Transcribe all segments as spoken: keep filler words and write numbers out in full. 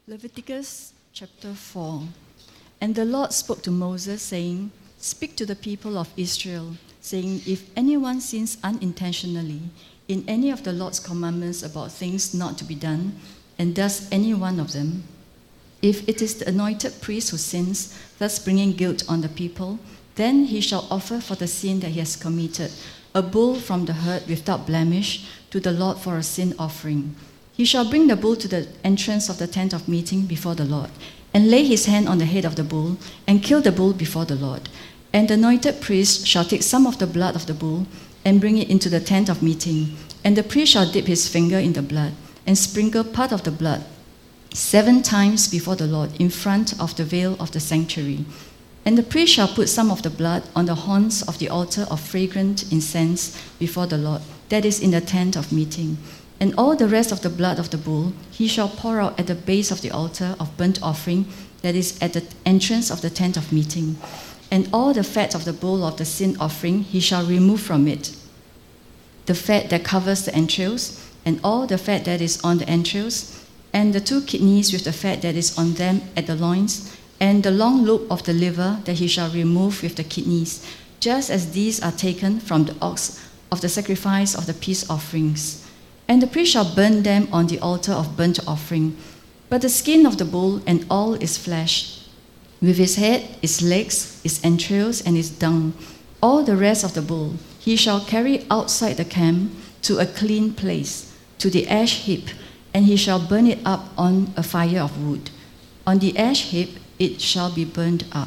Leviticus chapter four. And the Lord spoke to Moses, saying, Speak to the people of Israel, saying, If anyone sins unintentionally in any of the Lord's commandments about things not to be done, and does any one of them, if it is the anointed priest who sins, thus bringing guilt on the people, then he shall offer for the sin that he has committed a bull from the herd without blemish to the Lord for a sin offering. He shall bring the bull to the entrance of the tent of meeting before the Lord, and lay his hand on the head of the bull, and kill the bull before the Lord. And the anointed priest shall take some of the blood of the bull, and bring it into the tent of meeting. And the priest shall dip his finger in the blood, and sprinkle part of the blood seven times before the Lord in front of the veil of the sanctuary. And the priest shall put some of the blood on the horns of the altar of fragrant incense before the Lord, that is in the tent of meeting. And all the rest of the blood of the bull he shall pour out at the base of the altar of burnt offering, that is at the entrance of the tent of meeting. And all the fat of the bull of the sin offering he shall remove from it, the fat that covers the entrails, and all the fat that is on the entrails, and the two kidneys with the fat that is on them at the loins, and the long lobe of the liver that he shall remove with the kidneys, just as these are taken from the ox of the sacrifice of the peace offerings. And the priest shall burn them on the altar of burnt offering. But the skin of the bull and all its flesh, with its head, its legs, its entrails, and its dung, all the rest of the bull, he shall carry outside the camp to a clean place, to the ash heap, and he shall burn it up on a fire of wood. On the ash heap it shall be burned up.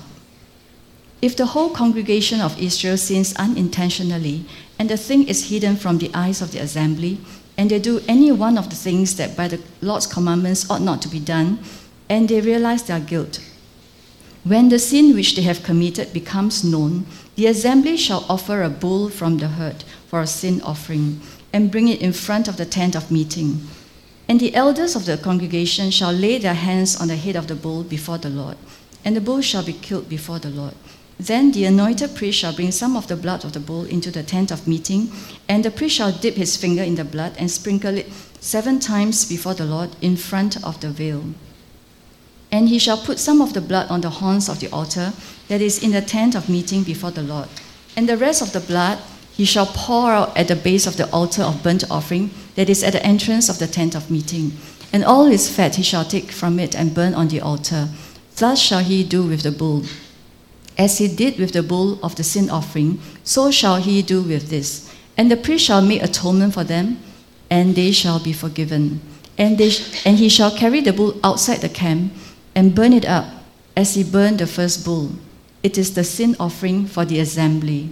If the whole congregation of Israel sins unintentionally, and the thing is hidden from the eyes of the assembly, and they do any one of the things that by the Lord's commandments ought not to be done, and they realize their guilt, when the sin which they have committed becomes known, the assembly shall offer a bull from the herd for a sin offering, and bring it in front of the tent of meeting. And the elders of the congregation shall lay their hands on the head of the bull before the Lord, and the bull shall be killed before the Lord. Then the anointed priest shall bring some of the blood of the bull into the tent of meeting, and the priest shall dip his finger in the blood and sprinkle it seven times before the Lord in front of the veil. And he shall put some of the blood on the horns of the altar that is in the tent of meeting before the Lord. And the rest of the blood he shall pour out at the base of the altar of burnt offering that is at the entrance of the tent of meeting. And all his fat he shall take from it and burn on the altar. Thus shall he do with the bull. As he did with the bull of the sin offering, so shall he do with this. And the priest shall make atonement for them, and they shall be forgiven. And, they sh- and he shall carry the bull outside the camp, and burn it up, as he burned the first bull. It is the sin offering for the assembly.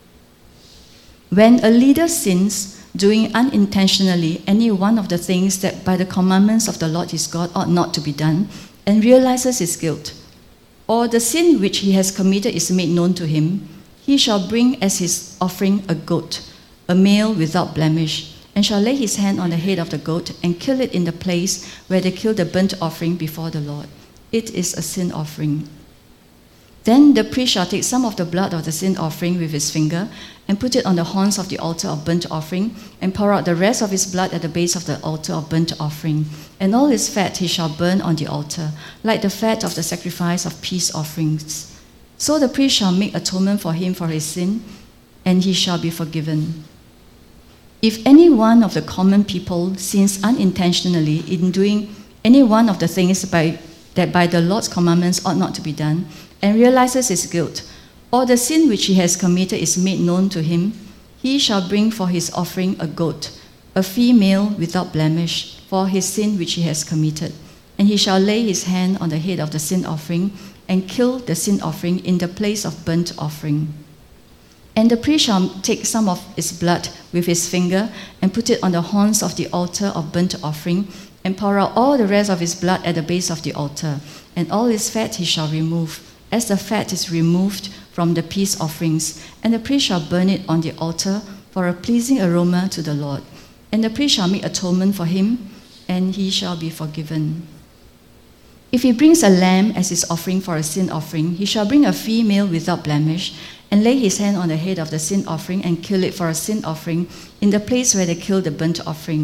When a leader sins, doing unintentionally any one of the things that by the commandments of the Lord his God ought not to be done, and realizes his guilt, or the sin which he has committed is made known to him, he shall bring as his offering a goat, a male without blemish, and shall lay his hand on the head of the goat and kill it in the place where they kill the burnt offering before the Lord. It is a sin offering. Then the priest shall take some of the blood of the sin offering with his finger and put it on the horns of the altar of burnt offering, and pour out the rest of his blood at the base of the altar of burnt offering. And all his fat he shall burn on the altar, like the fat of the sacrifice of peace offerings. So the priest shall make atonement for him for his sin, and he shall be forgiven. If any one of the common people sins unintentionally in doing any one of the things by, that by the Lord's commandments ought not to be done, and realizes his guilt, or the sin which he has committed is made known to him, he shall bring for his offering a goat, a female without blemish, for his sin which he has committed. And he shall lay his hand on the head of the sin offering, and kill the sin offering in the place of burnt offering. And the priest shall take some of its blood with his finger, and put it on the horns of the altar of burnt offering, and pour out all the rest of his blood at the base of the altar. And all his fat he shall remove, as the fat is removed from the peace offerings, and the priest shall burn it on the altar for a pleasing aroma to the Lord. And the priest shall make atonement for him, and he shall be forgiven. If he brings a lamb as his offering for a sin offering, he shall bring a female without blemish, and lay his hand on the head of the sin offering, and kill it for a sin offering in the place where they kill the burnt offering.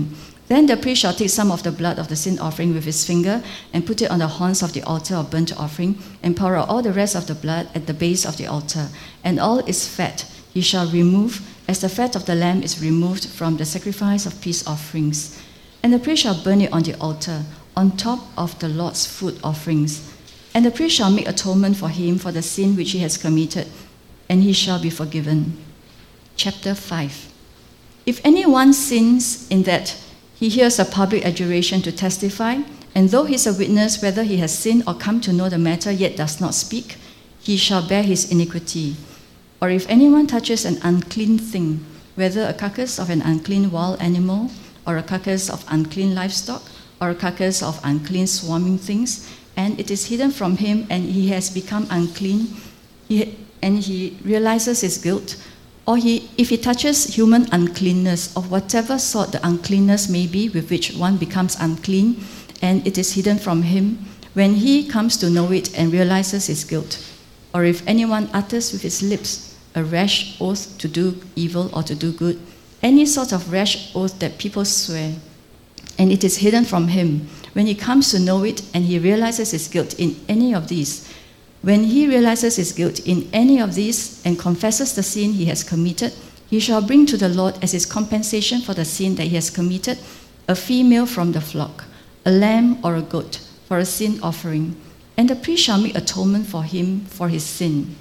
Then the priest shall take some of the blood of the sin offering with his finger and put it on the horns of the altar of burnt offering and pour out all the rest of the blood at the base of the altar. And all its fat he shall remove, as the fat of the lamb is removed from the sacrifice of peace offerings. And the priest shall burn it on the altar, on top of the Lord's food offerings. And the priest shall make atonement for him for the sin which he has committed, and he shall be forgiven. Chapter five. If anyone sins in that he hears a public adjuration to testify, and though he is a witness whether he has sinned or come to know the matter yet does not speak, he shall bear his iniquity. Or if anyone touches an unclean thing, whether a carcass of an unclean wild animal, or a carcass of unclean livestock, or a carcass of unclean swarming things, and it is hidden from him and he has become unclean, he, and he realizes his guilt, or he, if he touches human uncleanness of whatever sort the uncleanness may be with which one becomes unclean, and it is hidden from him, when he comes to know it and realizes his guilt, or if anyone utters with his lips a rash oath to do evil or to do good, any sort of rash oath that people swear, and it is hidden from him, when he comes to know it and he realizes his guilt in any of these, when he realizes his guilt in any of these and confesses the sin he has committed, he shall bring to the Lord as his compensation for the sin that he has committed a female from the flock, a lamb or a goat, for a sin offering, and the priest shall make atonement for him for his sin.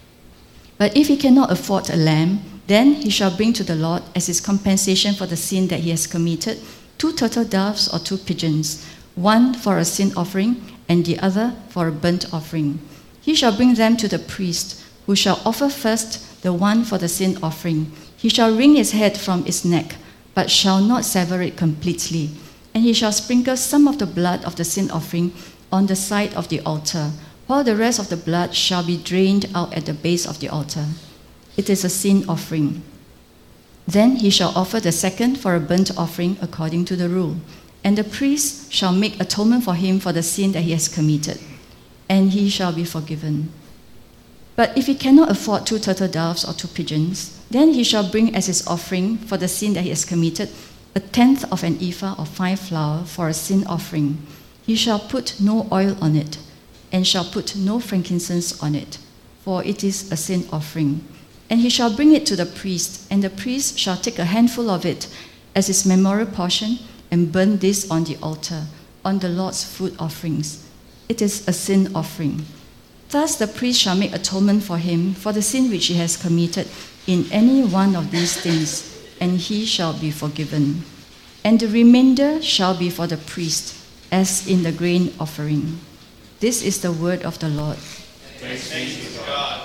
But if he cannot afford a lamb, then he shall bring to the Lord as his compensation for the sin that he has committed two turtle doves or two pigeons, one for a sin offering and the other for a burnt offering. He shall bring them to the priest, who shall offer first the one for the sin offering. He shall wring his head from its neck, but shall not sever it completely. And he shall sprinkle some of the blood of the sin offering on the side of the altar, while the rest of the blood shall be drained out at the base of the altar. It is a sin offering. Then he shall offer the second for a burnt offering according to the rule. And the priest shall make atonement for him for the sin that he has committed, and he shall be forgiven. But if he cannot afford two turtle doves or two pigeons, then he shall bring as his offering for the sin that he has committed a tenth of an ephah of fine flour for a sin offering. He shall put no oil on it, and shall put no frankincense on it, for it is a sin offering. And he shall bring it to the priest, and the priest shall take a handful of it as his memorial portion, and burn this on the altar, on the Lord's food offerings. It is a sin offering. Thus the priest shall make atonement for him for the sin which he has committed in any one of these things, and he shall be forgiven. And the remainder shall be for the priest, as in the grain offering. This is the word of the Lord. Thanks be to God.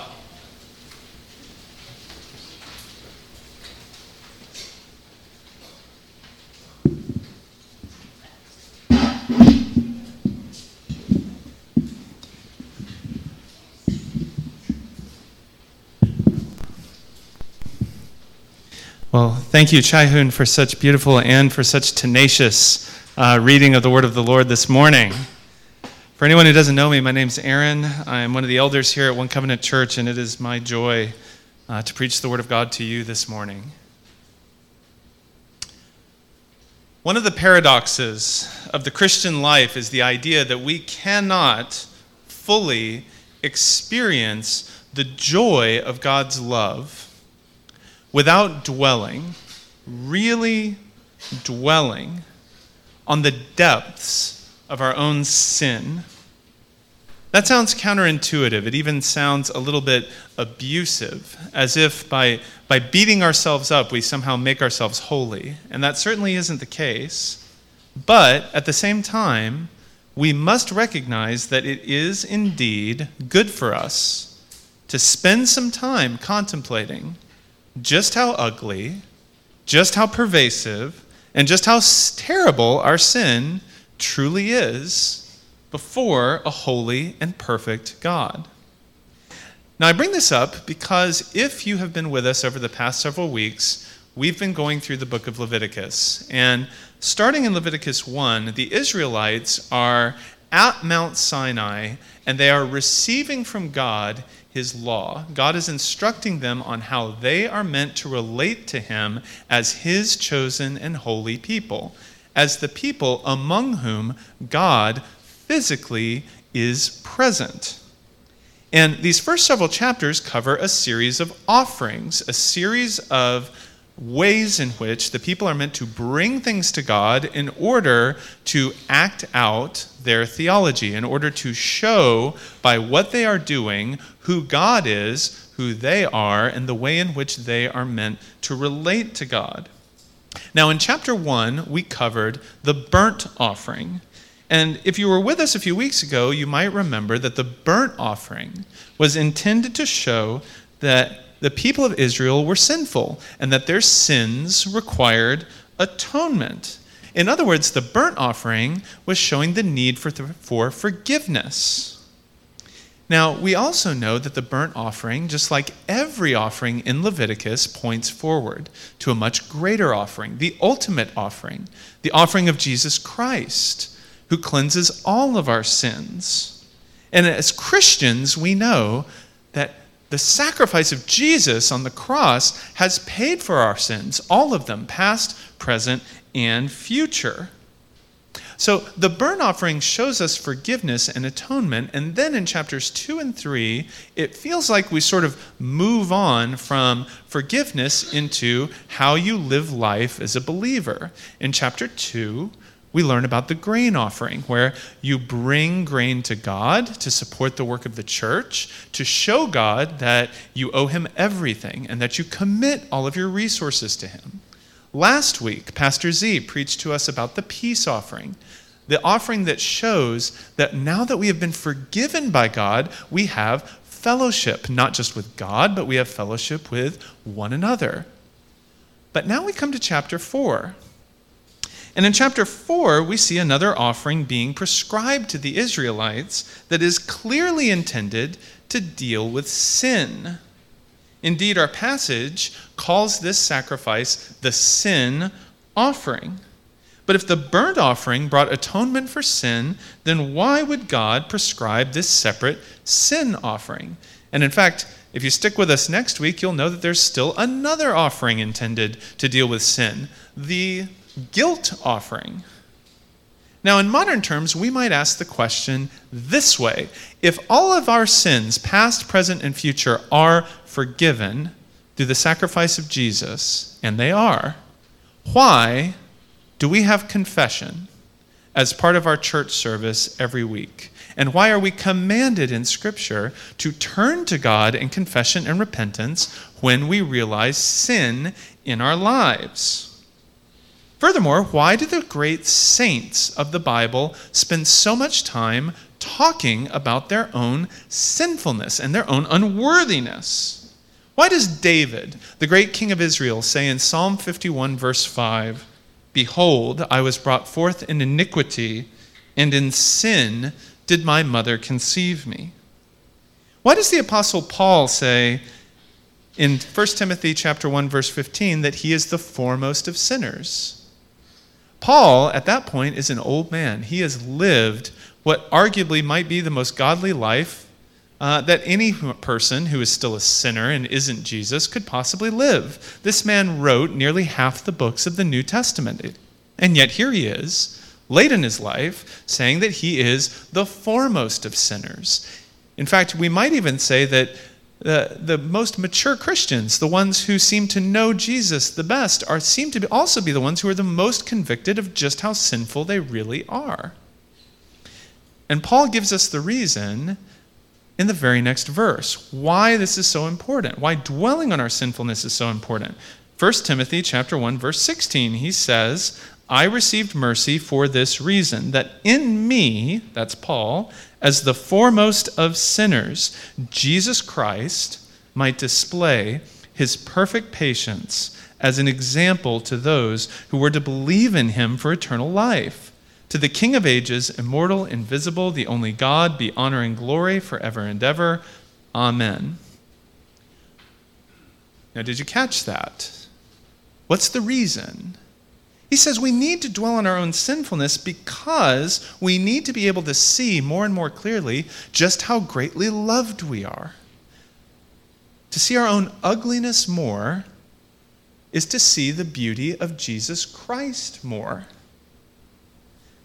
Well, thank you, Chai-Hoon, for such beautiful and for such tenacious uh, reading of the word of the Lord this morning. For anyone who doesn't know me, my name's Aaron. I'm one of the elders here at One Covenant Church, and it is my joy uh, to preach the word of God to you this morning. One of the paradoxes of the Christian life is the idea that we cannot fully experience the joy of God's love without dwelling, really dwelling, on the depths of our own sin. That sounds counterintuitive. It even sounds a little bit abusive, as if by, by beating ourselves up, we somehow make ourselves holy. And that certainly isn't the case. But at the same time, we must recognize that it is indeed good for us to spend some time contemplating just how ugly, just how pervasive, and just how terrible our sin truly is before a holy and perfect God. Now, I bring this up because if you have been with us over the past several weeks, we've been going through the book of Leviticus. And starting in Leviticus one, the Israelites are at Mount Sinai, and they are receiving from God his law. God is instructing them on how they are meant to relate to him as his chosen and holy people. as the people among whom God physically is present. And these first several chapters cover a series of offerings, a series of ways in which the people are meant to bring things to God in order to act out their theology, in order to show by what they are doing who God is, who they are, and the way in which they are meant to relate to God. Now, in chapter one, we covered the burnt offering. And if you were with us a few weeks ago, you might remember that the burnt offering was intended to show that the people of Israel were sinful and that their sins required atonement. In other words, the burnt offering was showing the need for, for forgiveness. Now, we also know that the burnt offering, just like every offering in Leviticus, points forward to a much greater offering, the ultimate offering, the offering of Jesus Christ, who cleanses all of our sins. And as Christians, we know that the sacrifice of Jesus on the cross has paid for our sins, all of them, past, present, and future. So the burnt offering shows us forgiveness and atonement, and then in chapters two and three, it feels like we sort of move on from forgiveness into how you live life as a believer. In chapter two, we learn about the grain offering, where you bring grain to God to support the work of the church, to show God that you owe him everything and that you commit all of your resources to him. Last week, Pastor Z preached to us about the peace offering, the offering that shows that now that we have been forgiven by God, we have fellowship, not just with God, but we have fellowship with one another. But now we come to chapter four. And in chapter four, we see another offering being prescribed to the Israelites that is clearly intended to deal with sin. Indeed, our passage calls this sacrifice the sin offering. But if the burnt offering brought atonement for sin, then why would God prescribe this separate sin offering? And in fact, if you stick with us next week, you'll know that there's still another offering intended to deal with sin, the guilt offering. Now, in modern terms, we might ask the question this way: if all of our sins, past, present, and future, are forgiven through the sacrifice of Jesus, and they are, why do we have confession as part of our church service every week? And why are we commanded in Scripture to turn to God in confession and repentance when we realize sin in our lives? Furthermore, why do the great saints of the Bible spend so much time talking about their own sinfulness and their own unworthiness? Why does David, the great king of Israel, say in Psalm fifty-one, verse five, "Behold, I was brought forth in iniquity, and in sin did my mother conceive me"? Why does the Apostle Paul say in First Timothy chapter one, verse fifteen, that he is the foremost of sinners? Paul, at that point, is an old man. He has lived what arguably might be the most godly life uh, that any person who is still a sinner and isn't Jesus could possibly live. This man wrote nearly half the books of the New Testament. And yet here he is, late in his life, saying that he is the foremost of sinners. In fact, we might even say that The, the most mature Christians, the ones who seem to know Jesus the best, are seem to be also be the ones who are the most convicted of just how sinful they really are. And Paul gives us the reason in the very next verse why this is so important, why dwelling on our sinfulness is so important. First Timothy chapter one, verse sixteen, he says, "I received mercy for this reason, that in me," that's Paul, "as the foremost of sinners, Jesus Christ might display his perfect patience as an example to those who were to believe in him for eternal life. To the King of ages, immortal, invisible, the only God, be honor and glory forever and ever. Amen." Now, did you catch that? What's the reason? He says we need to dwell on our own sinfulness because we need to be able to see more and more clearly just how greatly loved we are. To see our own ugliness more is to see the beauty of Jesus Christ more.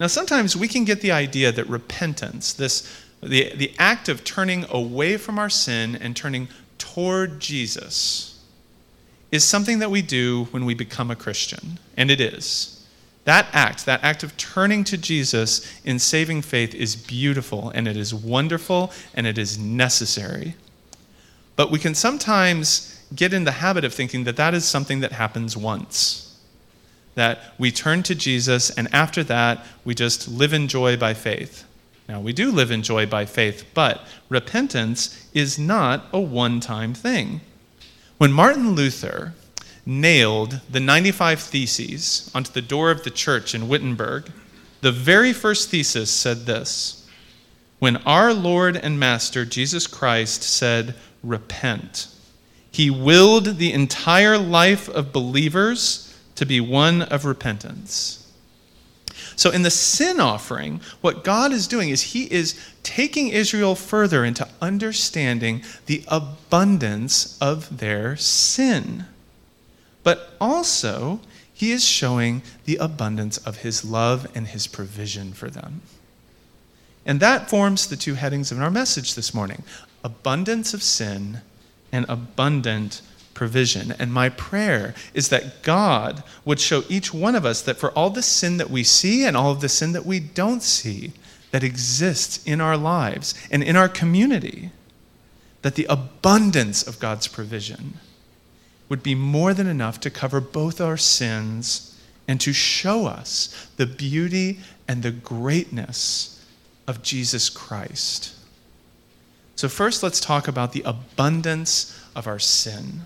Now, sometimes we can get the idea that repentance, this the, the act of turning away from our sin and turning toward Jesus, is something that we do when we become a Christian. And it is. That act, that act of turning to Jesus in saving faith is beautiful, and it is wonderful, and it is necessary. But we can sometimes get in the habit of thinking that that is something that happens once. That we turn to Jesus, and after that, we just live in joy by faith. Now, we do live in joy by faith, but repentance is not a one-time thing. When Martin Luther nailed the ninety-five Theses onto the door of the church in Wittenberg, the very first thesis said this: when our Lord and Master Jesus Christ said, "Repent," he willed the entire life of believers to be one of repentance. So in the sin offering, what God is doing is he is taking Israel further into understanding the abundance of their sin. But also, he is showing the abundance of his love and his provision for them. And that forms the two headings of our message this morning: abundance of sin and abundant provision. And my prayer is that God would show each one of us that for all the sin that we see and all of the sin that we don't see that exists in our lives and in our community, that the abundance of God's provision would be more than enough to cover both our sins and to show us the beauty and the greatness of Jesus Christ. So first, let's talk about the abundance of our sin.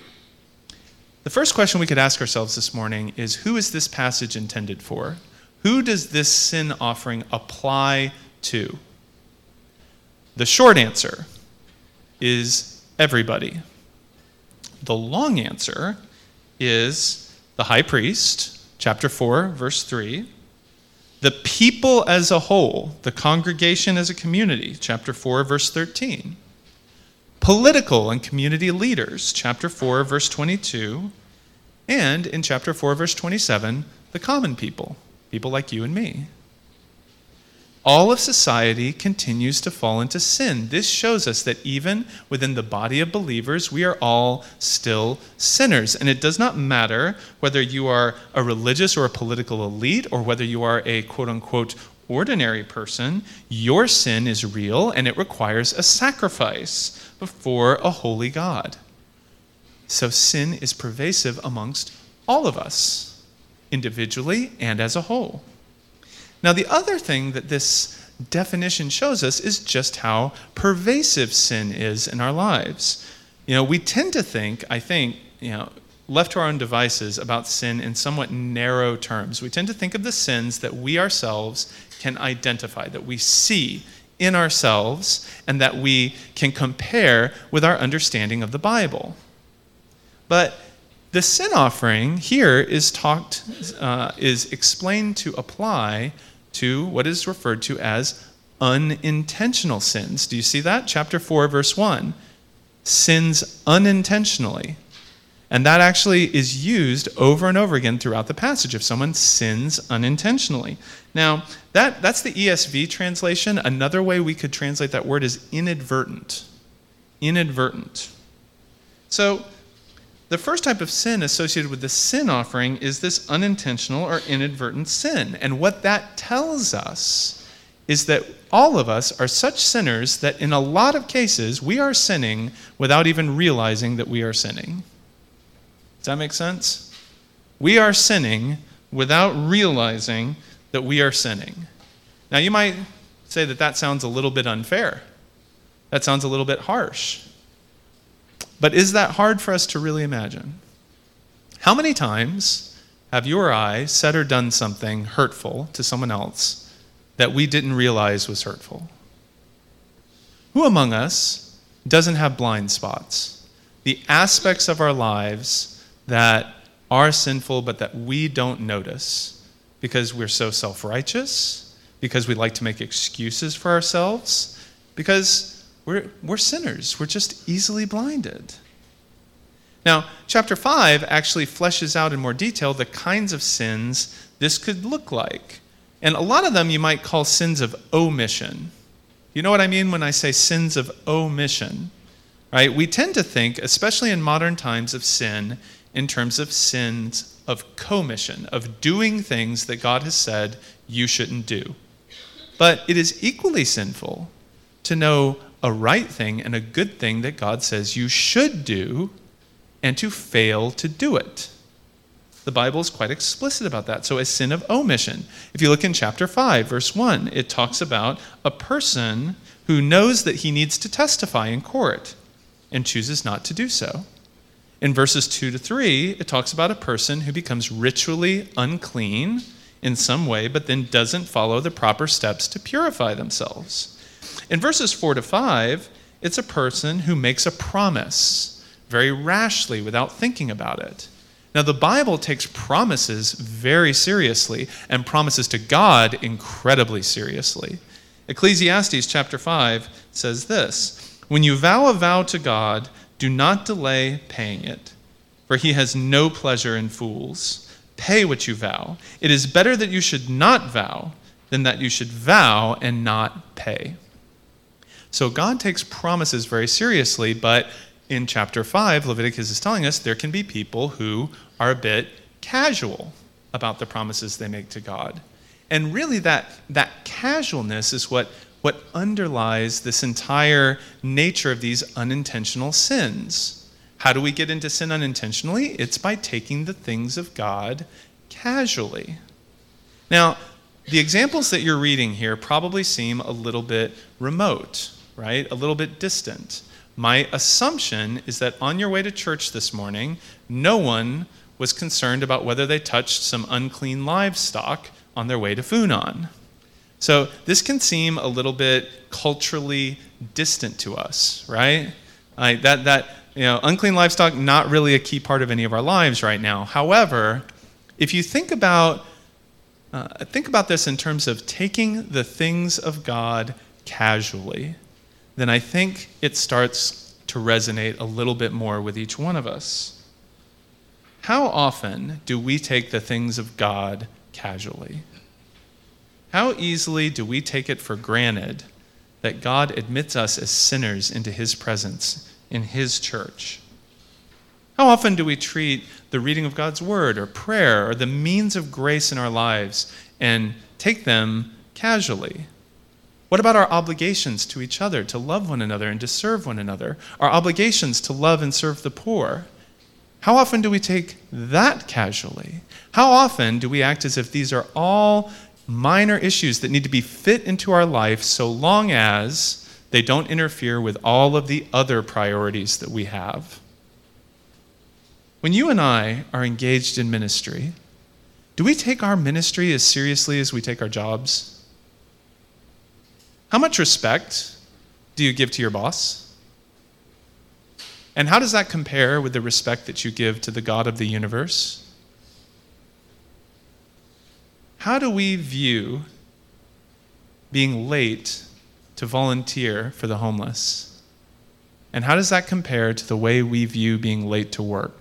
The first question we could ask ourselves this morning is, who is this passage intended for? Who does this sin offering apply to? The short answer is everybody. The long answer is the high priest, chapter four, verse three. The people as a whole, the congregation as a community, chapter four, verse thirteen. Political and community leaders, chapter four, verse twenty-two. And in chapter four, verse twenty-seven, the common people, people like you and me. All of society continues to fall into sin. This shows us that even within the body of believers, we are all still sinners. And it does not matter whether you are a religious or a political elite, or whether you are a quote-unquote ordinary person. Your sin is real, and it requires a sacrifice before a holy God. So sin is pervasive amongst all of us, individually and as a whole. Now, the other thing that this definition shows us is just how pervasive sin is in our lives. You know, we tend to think, I think, you know, left to our own devices, about sin in somewhat narrow terms. We tend to think of the sins that we ourselves can identify, that we see in ourselves, and that we can compare with our understanding of the Bible. But the sin offering here is talked, uh, is explained to apply to what is referred to as unintentional sins. Do you see that? Chapter four, verse one. Sins unintentionally. And that actually is used over and over again throughout the passage, if someone sins unintentionally. Now, that, that's the E S V translation. Another way we could translate that word is inadvertent. Inadvertent. So, the first type of sin associated with the sin offering is this unintentional or inadvertent sin. And what that tells us is that all of us are such sinners that in a lot of cases we are sinning without even realizing that we are sinning. Does that make sense? We are sinning without realizing that we are sinning. Now, you might say that that sounds a little bit unfair. That sounds a little bit harsh. But is that hard for us to really imagine? How many times have you or I said or done something hurtful to someone else that we didn't realize was hurtful? Who among us doesn't have blind spots? The aspects of our lives that are sinful but that we don't notice because we're so self-righteous, because we like to make excuses for ourselves, because We're, we're sinners. We're just easily blinded. Now, chapter five actually fleshes out in more detail the kinds of sins this could look like. And a lot of them you might call sins of omission. You know what I mean when I say sins of omission? Right? We tend to think, especially in modern times, of sin in terms of sins of commission, of doing things that God has said you shouldn't do. But it is equally sinful to know a right thing and a good thing that God says you should do and to fail to do it. The Bible is quite explicit about that. So a sin of omission. If you look in chapter five, verse one, it talks about a person who knows that he needs to testify in court and chooses not to do so. In verses two to three, it talks about a person who becomes ritually unclean in some way, but then doesn't follow the proper steps to purify themselves. In verses four to five, it's a person who makes a promise very rashly without thinking about it. Now, the Bible takes promises very seriously and promises to God incredibly seriously. Ecclesiastes chapter five says this, "When you vow a vow to God, do not delay paying it, for he has no pleasure in fools. Pay what you vow. It is better that you should not vow than that you should vow and not pay." So God takes promises very seriously, but in chapter five, Leviticus is telling us there can be people who are a bit casual about the promises they make to God. And really that, that casualness is what, what underlies this entire nature of these unintentional sins. How do we get into sin unintentionally? It's by taking the things of God casually. Now, the examples that you're reading here probably seem a little bit remote, right? A little bit distant. My assumption is that on your way to church this morning, no one was concerned about whether they touched some unclean livestock on their way to Funan. So this can seem a little bit culturally distant to us, right? Like that, that you know, unclean livestock, not really a key part of any of our lives right now. However, if you think about uh, think about this in terms of taking the things of God casually, then I think it starts to resonate a little bit more with each one of us. How often do we take the things of God casually? How easily do we take it for granted that God admits us as sinners into his presence in his church? How often do we treat the reading of God's word or prayer or the means of grace in our lives and take them casually? What about our obligations to each other, to love one another and to serve one another? Our obligations to love and serve the poor? How often do we take that casually? How often do we act as if these are all minor issues that need to be fit into our life so long as they don't interfere with all of the other priorities that we have? When you and I are engaged in ministry, do we take our ministry as seriously as we take our jobs? How much respect do you give to your boss? And how does that compare with the respect that you give to the God of the universe? How do we view being late to volunteer for the homeless? And how does that compare to the way we view being late to work?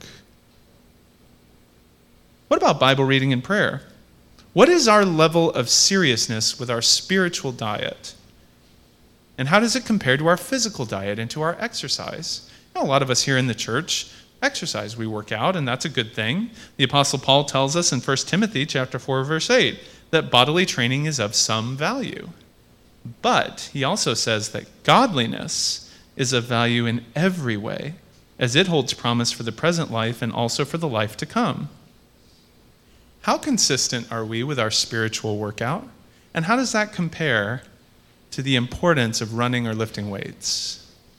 What about Bible reading and prayer? What is our level of seriousness with our spiritual diet? And how does it compare to our physical diet and to our exercise? You know, a lot of us here in the church exercise. We work out, and that's a good thing. The Apostle Paul tells us in First Timothy chapter four, verse eight, that bodily training is of some value. But he also says that godliness is of value in every way, as it holds promise for the present life and also for the life to come. How consistent are we with our spiritual workout? And how does that compare to the importance of running or lifting weights?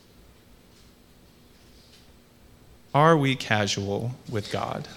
Are we casual with God?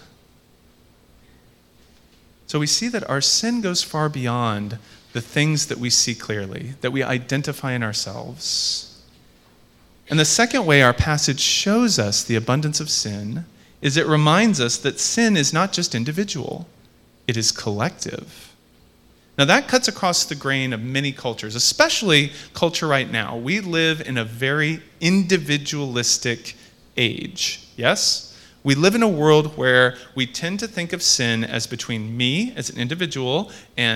So we see that our sin goes far beyond the things that we see clearly, that we identify in ourselves. And the second way our passage shows us the abundance of sin is it reminds us that sin is not just individual, it is collective. Now that cuts across the grain of many cultures, especially culture right now. We live in a very individualistic age. Yes? We live in a world where we tend to think of sin as between me as an individual and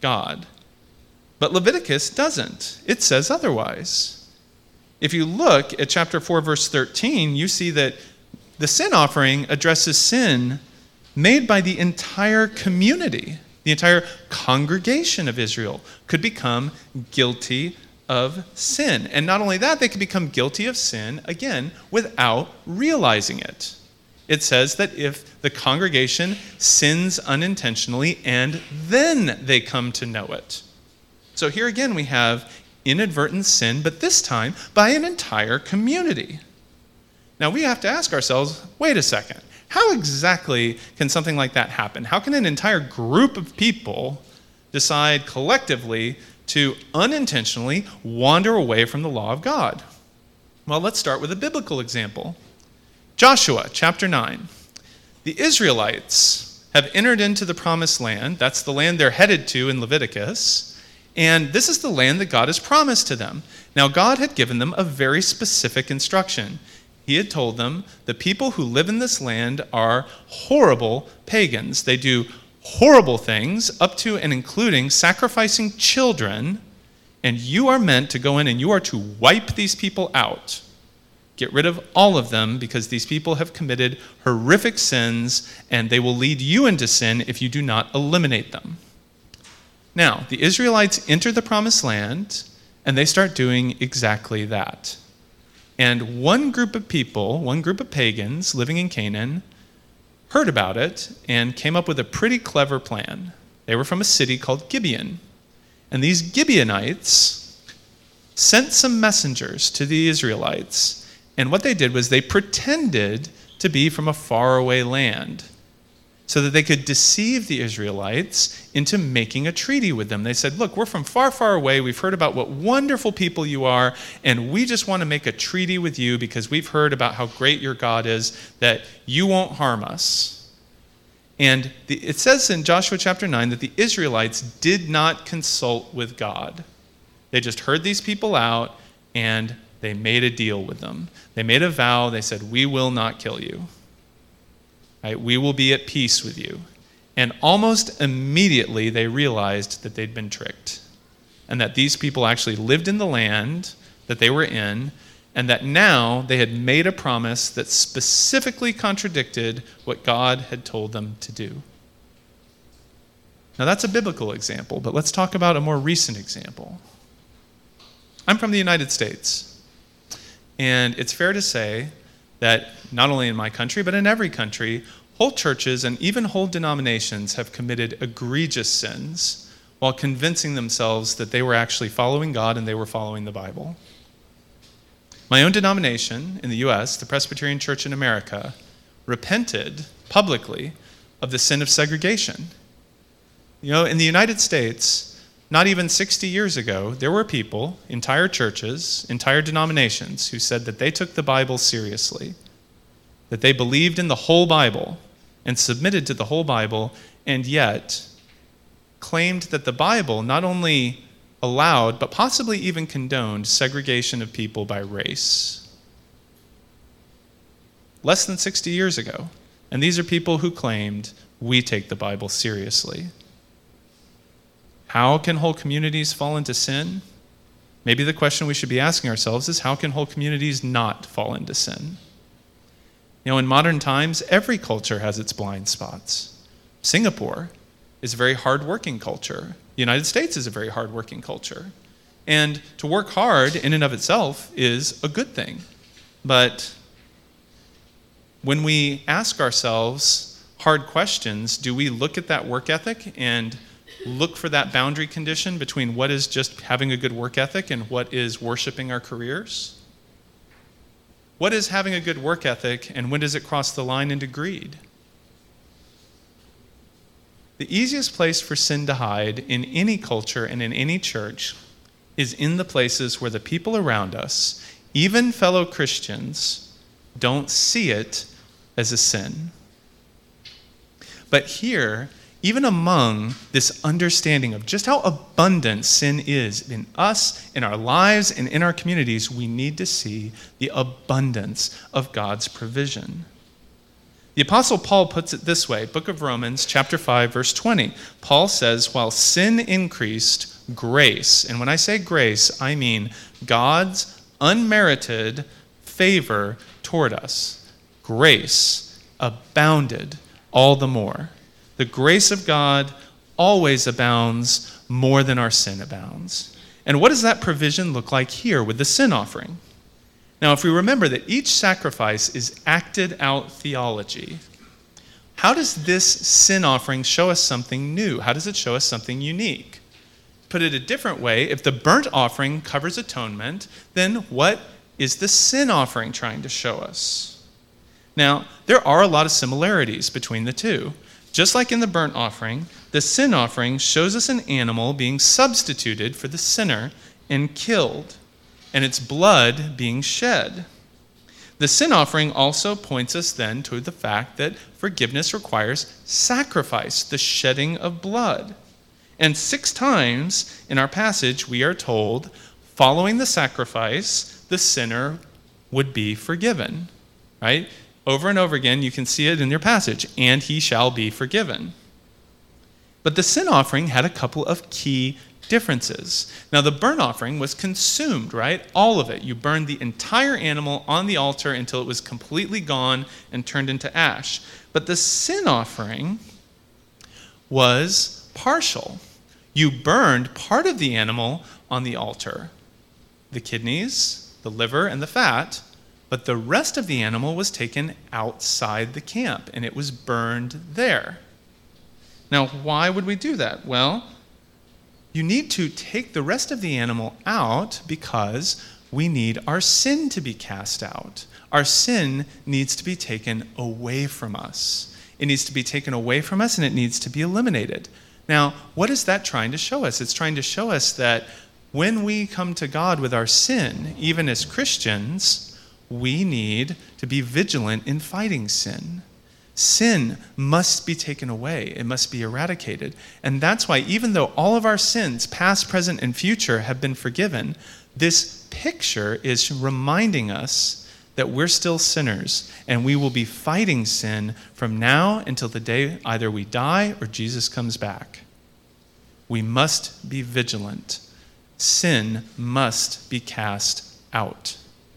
God. But Leviticus doesn't. It says otherwise. If you look at chapter four, verse thirteen, you see that the sin offering addresses sin made by the entire community. The entire congregation of Israel could become guilty of sin. And not only that, they could become guilty of sin, again, without realizing it. It says that if the congregation sins unintentionally and then they come to know it. So here again we have inadvertent sin, but this time by an entire community. Now we have to ask ourselves, wait a second, how exactly can something like that happen? How can an entire group of people decide collectively to unintentionally wander away from the law of God? Well, let's start with a biblical example. Joshua chapter nine. The Israelites have entered into the promised land. That's the land they're headed to in Leviticus. And this is the land that God has promised to them. Now, God had given them a very specific instruction. He had told them, the people who live in this land are horrible pagans. They do horrible things, up to and including sacrificing children, and you are meant to go in and you are to wipe these people out. Get rid of all of them, because these people have committed horrific sins, and they will lead you into sin if you do not eliminate them. Now, the Israelites enter the promised land, and they start doing exactly that. And one group of people, one group of pagans living in Canaan, heard about it and came up with a pretty clever plan. They were from a city called Gibeon. And these Gibeonites sent some messengers to the Israelites. And what they did was they pretended to be from a faraway land so that they could deceive the Israelites into making a treaty with them. They said, look, we're from far, far away. We've heard about what wonderful people you are, and we just want to make a treaty with you because we've heard about how great your God is, that you won't harm us. And the, it says in Joshua chapter nine that the Israelites did not consult with God. They just heard these people out, and they made a deal with them. They made a vow. They said, we will not kill you. Right? We will be at peace with you. And almost immediately they realized that they'd been tricked, and that these people actually lived in the land that they were in, and that now they had made a promise that specifically contradicted what God had told them to do. Now that's a biblical example, but let's talk about a more recent example. I'm from the United States, and it's fair to say that not only in my country, but in every country, whole churches and even whole denominations have committed egregious sins while convincing themselves that they were actually following God and they were following the Bible. My own denomination in the U S, the Presbyterian Church in America, repented publicly of the sin of segregation. You know, in the United States, not even sixty years ago, there were people, entire churches, entire denominations, who said that they took the Bible seriously, that they believed in the whole Bible and submitted to the whole Bible, and yet claimed that the Bible not only allowed, but possibly even condoned segregation of people by race. Less than sixty years ago. And these are people who claimed, we take the Bible seriously. How can whole communities fall into sin? Maybe the question we should be asking ourselves is, how can whole communities not fall into sin? You know, in modern times, every culture has its blind spots. Singapore is a very hard-working culture. The United States is a very hard-working culture. And to work hard in and of itself is a good thing. But when we ask ourselves hard questions, do we look at that work ethic and look for that boundary condition between what is just having a good work ethic and what is worshiping our careers? What is having a good work ethic, and when does it cross the line into greed? The easiest place for sin to hide in any culture and in any church is in the places where the people around us, even fellow Christians, don't see it as a sin. But here, even among this understanding of just how abundant sin is in us, in our lives, and in our communities, we need to see the abundance of God's provision. The Apostle Paul puts it this way, Book of Romans, chapter five, verse twenty. Paul says, while sin increased, grace, and when I say grace, I mean God's unmerited favor toward us, grace abounded all the more. The grace of God always abounds more than our sin abounds. And what does that provision look like here with the sin offering? Now, if we remember that each sacrifice is acted out theology, how does this sin offering show us something new? How does it show us something unique? Put it a different way, if the burnt offering covers atonement, then what is the sin offering trying to show us? Now, there are a lot of similarities between the two. Just like in the burnt offering, the sin offering shows us an animal being substituted for the sinner and killed, and its blood being shed. The sin offering also points us then to the fact that forgiveness requires sacrifice, the shedding of blood. And six times in our passage, we are told, following the sacrifice, the sinner would be forgiven, right? Over and over again, you can see it in your passage, and he shall be forgiven. But the sin offering had a couple of key differences. Now, the burnt offering was consumed, right? All of it. You burned the entire animal on the altar until it was completely gone and turned into ash. But the sin offering was partial. You burned part of the animal on the altar, the kidneys, the liver, and the fat, but the rest of the animal was taken outside the camp, and it was burned there. Now, why would we do that? Well, you need to take the rest of the animal out because we need our sin to be cast out. Our sin needs to be taken away from us. It needs to be taken away from us, and it needs to be eliminated. Now, what is that trying to show us? It's trying to show us that when we come to God with our sin, even as Christians, we need to be vigilant in fighting sin. Sin must be taken away. It must be eradicated. And that's why even though all of our sins, past, present, and future, have been forgiven, this picture is reminding us that we're still sinners, and we will be fighting sin from now until the day either we die or Jesus comes back. We must be vigilant. Sin must be cast out.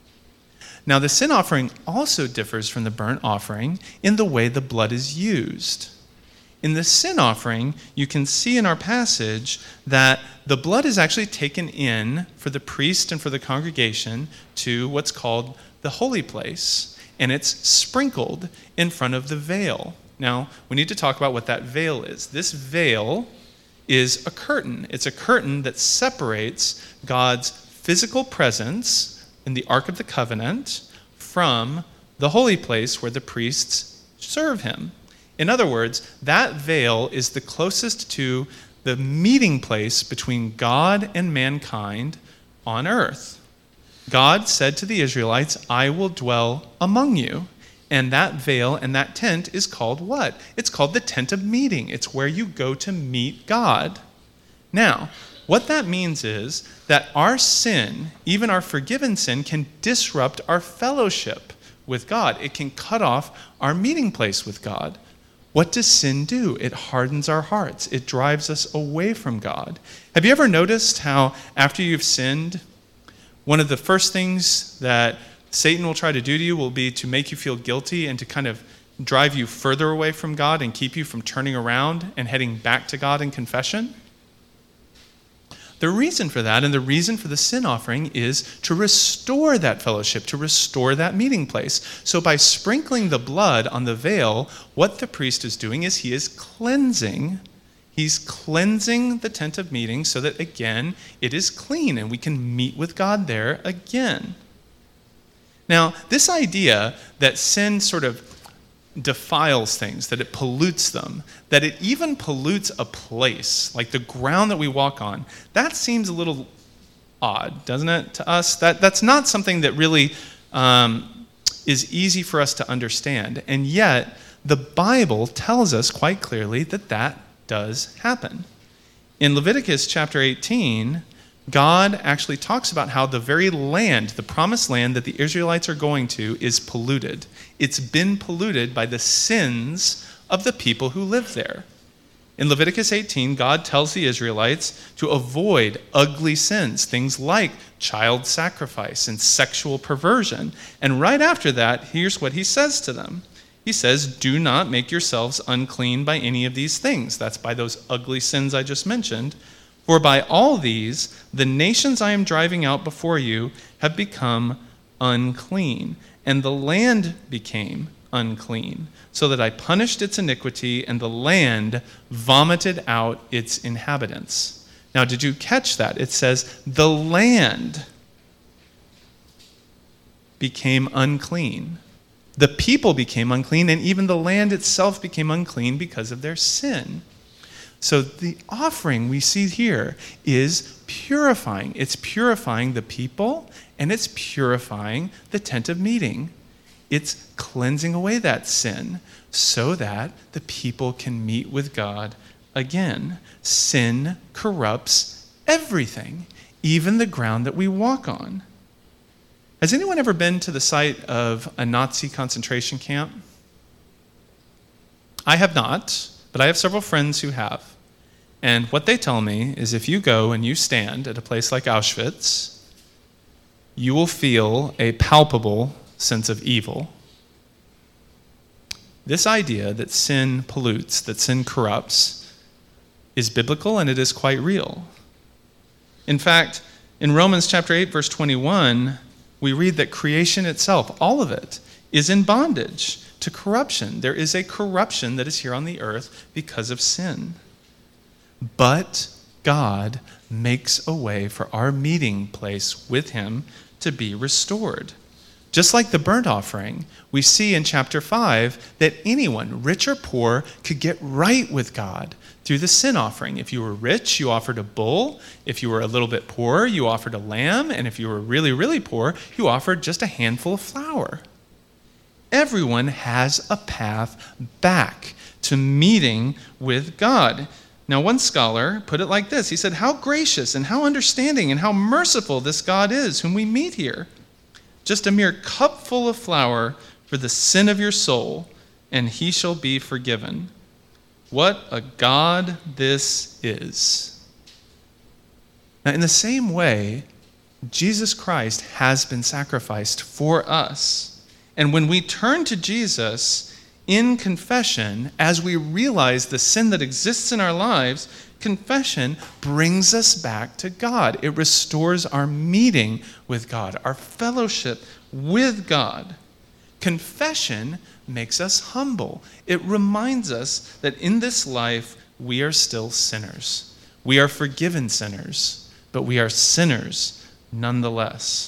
Now, the sin offering also differs from the burnt offering in the way the blood is used. In the sin offering, you can see in our passage that the blood is actually taken in for the priest and for the congregation to what's called the holy place, and it's sprinkled in front of the veil. Now, we need to talk about what that veil is. This veil is a curtain. It's a curtain that separates God's physical presence in the Ark of the Covenant from the holy place where the priests serve him. In other words, that veil is the closest to the meeting place between God and mankind on earth. God said to the Israelites, I will dwell among you. And that veil and that tent is called what? It's called the tent of meeting. It's where you go to meet God. Now, what that means is that our sin, even our forgiven sin, can disrupt our fellowship with God. It can cut off our meeting place with God. What does sin do? It hardens our hearts. It drives us away from God. Have you ever noticed how after you've sinned, one of the first things that Satan will try to do to you will be to make you feel guilty and to kind of drive you further away from God and keep you from turning around and heading back to God in confession? The reason for that and the reason for the sin offering is to restore that fellowship, to restore that meeting place. So by sprinkling the blood on the veil, what the priest is doing is he is cleansing. He's cleansing the tent of meeting so that, again, it is clean and we can meet with God there again. Now, this idea that sin sort of defiles things, that it pollutes them, that it even pollutes a place, like the ground that we walk on, that seems a little odd, doesn't it, to us? That That's not something that really um, is easy for us to understand. And yet, the Bible tells us quite clearly that that does happen. In Leviticus chapter eighteen, God actually talks about how the very land, the promised land that the Israelites are going to, is polluted. It's been polluted by the sins of the people who live there. In Leviticus eighteen, God tells the Israelites to avoid ugly sins, things like child sacrifice and sexual perversion. And right after that, here's what he says to them. He says, do not make yourselves unclean by any of these things. That's by those ugly sins I just mentioned. For by all these, the nations I am driving out before you have become unclean, and the land became unclean, so that I punished its iniquity, and the land vomited out its inhabitants. Now, did you catch that? It says, the land became unclean. The people became unclean, and even the land itself became unclean because of their sin. So the offering we see here is purifying. It's purifying the people, and it's purifying the tent of meeting. It's cleansing away that sin so that the people can meet with God again. Sin corrupts everything, even the ground that we walk on. Has anyone ever been to the site of a Nazi concentration camp? I have not, but I have several friends who have. And what they tell me is if you go and you stand at a place like Auschwitz, you will feel a palpable sense of evil. This idea that sin pollutes, that sin corrupts, is biblical and it is quite real. In fact, in Romans chapter eight, verse twenty-one, we read that creation itself, all of it, is in bondage to corruption. There is a corruption that is here on the earth because of sin. But God makes a way for our meeting place with him to be restored. Just like the burnt offering, we see in chapter five that anyone, rich or poor, could get right with God through the sin offering. If you were rich, you offered a bull. If you were a little bit poor, you offered a lamb. And if you were really, really poor, you offered just a handful of flour. Everyone has a path back to meeting with God. Now, one scholar put it like this. He said, how gracious and how understanding and how merciful this God is whom we meet here. Just a mere cupful of flour for the sin of your soul, and he shall be forgiven. What a God this is. Now, in the same way, Jesus Christ has been sacrificed for us. And when we turn to Jesus in confession, as we realize the sin that exists in our lives, confession brings us back to God. It restores our meeting with God, our fellowship with God. Confession makes us humble. It reminds us that in this life, we are still sinners. We are forgiven sinners, but we are sinners nonetheless.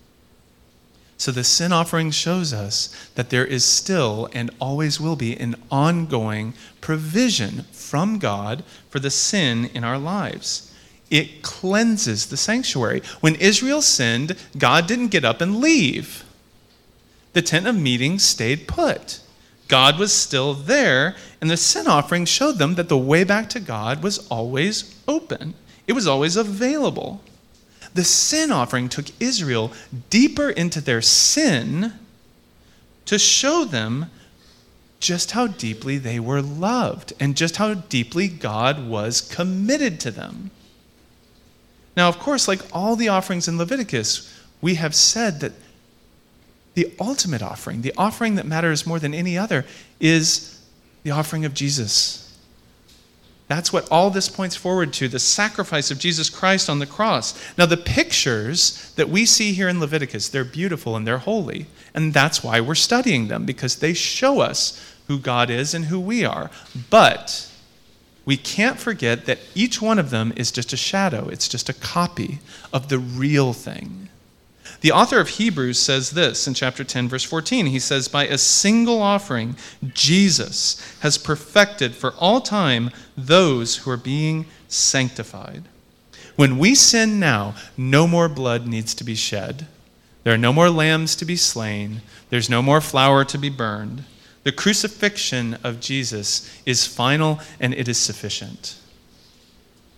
So the sin offering shows us that there is still and always will be an ongoing provision from God for the sin in our lives. It cleanses the sanctuary. When Israel sinned, God didn't get up and leave. The tent of meeting stayed put. God was still there, and the sin offering showed them that the way back to God was always open. It was always available. The sin offering took Israel deeper into their sin to show them just how deeply they were loved and just how deeply God was committed to them. Now, of course, like all the offerings in Leviticus, we have said that the ultimate offering, the offering that matters more than any other, is the offering of Jesus. That's what all this points forward to, the sacrifice of Jesus Christ on the cross. Now, the pictures that we see here in Leviticus, they're beautiful and they're holy. And that's why we're studying them, because they show us who God is and who we are. But we can't forget that each one of them is just a shadow. It's just a copy of the real thing. The author of Hebrews says this in chapter ten, verse fourteen. He says, by a single offering, Jesus has perfected for all time those who are being sanctified. When we sin now, no more blood needs to be shed. There are no more lambs to be slain. There's no more flour to be burned. The crucifixion of Jesus is final and it is sufficient. The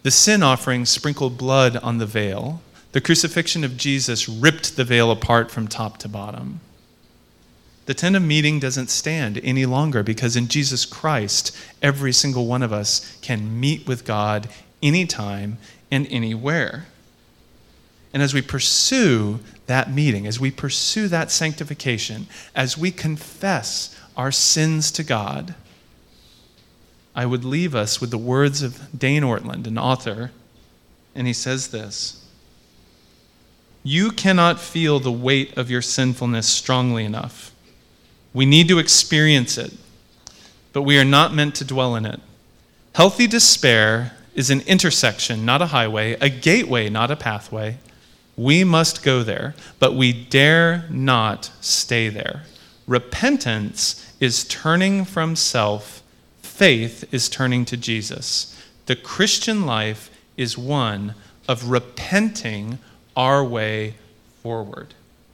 The sin offering sprinkled blood on the veil. The crucifixion of Jesus ripped the veil apart from top to bottom. The tent of meeting doesn't stand any longer because in Jesus Christ, every single one of us can meet with God anytime and anywhere. And as we pursue that meeting, as we pursue that sanctification, as we confess our sins to God, I would leave us with the words of Dane Ortland, an author, and he says this: "You cannot feel the weight of your sinfulness strongly enough. We need to experience it, but we are not meant to dwell in it. Healthy despair is an intersection, not a highway, a gateway, not a pathway. We must go there, but we dare not stay there. Repentance is turning from self. Faith is turning to Jesus. The Christian life is one of repenting our way forward."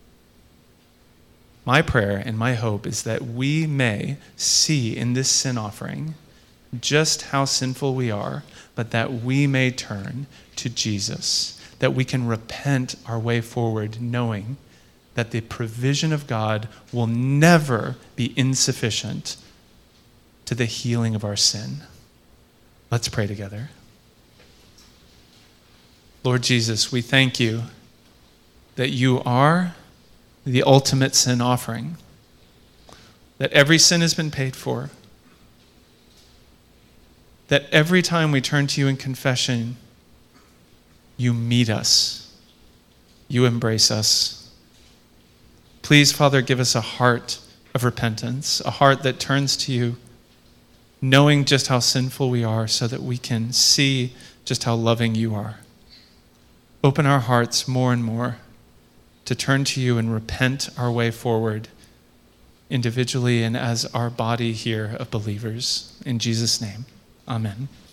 My prayer and my hope is that we may see in this sin offering just how sinful we are, but that we may turn to Jesus, that we can repent our way forward, knowing that the provision of God will never be insufficient to the healing of our sin. Let's pray together. Lord Jesus, we thank you that you are the ultimate sin offering, that every sin has been paid for, that every time we turn to you in confession, you meet us, you embrace us. Please, Father, give us a heart of repentance, a heart that turns to you, knowing just how sinful we are so that we can see just how loving you are. Open our hearts more and more to turn to you and repent our way forward individually and as our body here of believers. In Jesus' name, amen.